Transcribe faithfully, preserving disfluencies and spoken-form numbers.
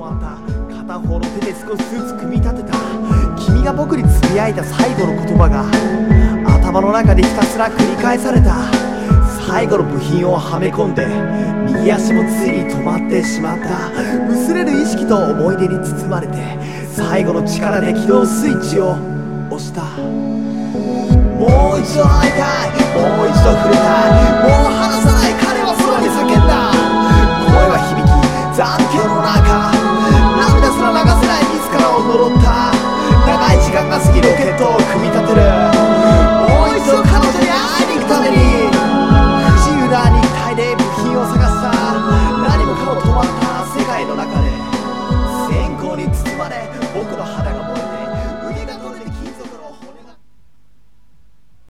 まった。片方の手で少しずつ組み立てた。君が僕につぶやいた最後の言葉が頭の中でひたすら繰り返された。最後の部品をはめ込んで右足もついに止まってしまった。薄れる意識と思い出に包まれて最後の力で起動スイッチを押した。もう一度会いたい、もう一度触れたい、